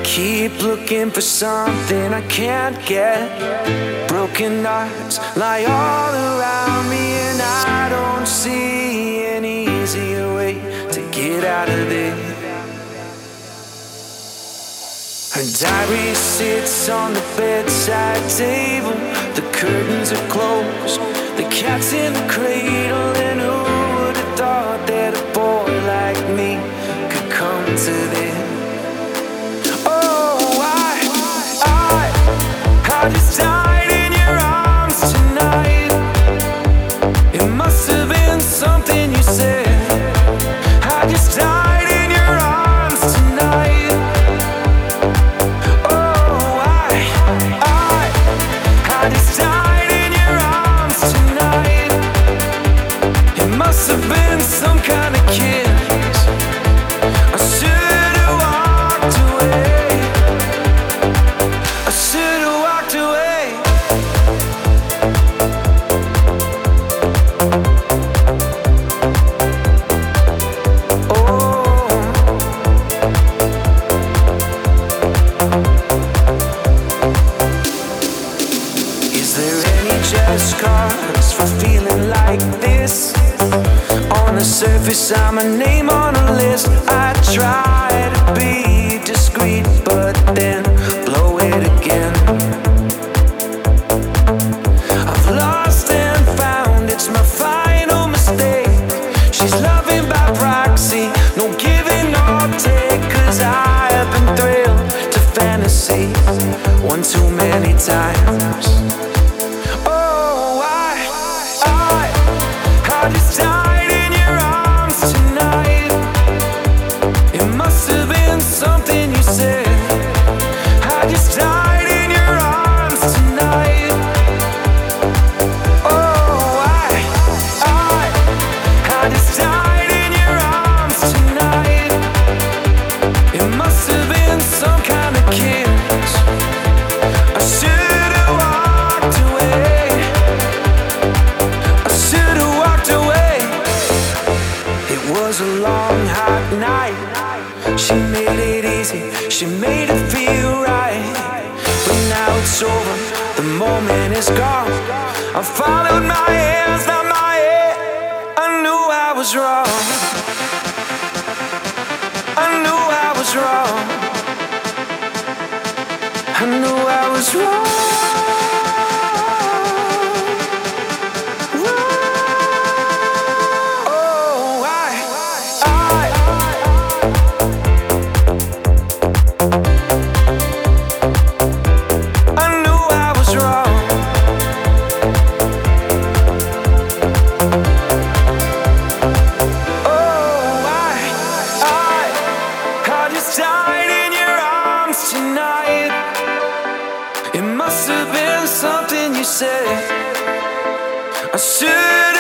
keep looking for something I can't get. Broken hearts lie all around me, and I don't see an easier way to get out of this. Her diary sits on the bedside table. The curtains are closed, the cat's in the cradle. And who would have thought that a boy like me could come to this? I just died in your arms tonight. It must have been something you said. I just died in your arms tonight. Oh, I just died in your arms tonight. It must have been some kind of kiss. I should have walked away. I should have walked away. Just cause for feeling like this. On the surface I'm a name on a list. I try to be discreet, but then blow it again. I've lost and found, it's my final mistake. She's loving by proxy, no giving or take. Cause I have been thrilled to fantasy one too many times. I just died in your arms tonight. It must have been something you said. I just died in your arms tonight. Oh, I just died in your arms tonight. It must have been some kind of kiss. I should have walked away. I should have walked away. It was a long, hot night. She made it easy, she made it feel right. But now it's over, the moment is gone. I followed my hands, not my head. I knew I was wrong. I knew I was wrong. I knew I was wrong. Died in your arms tonight. It must have been something you said. I should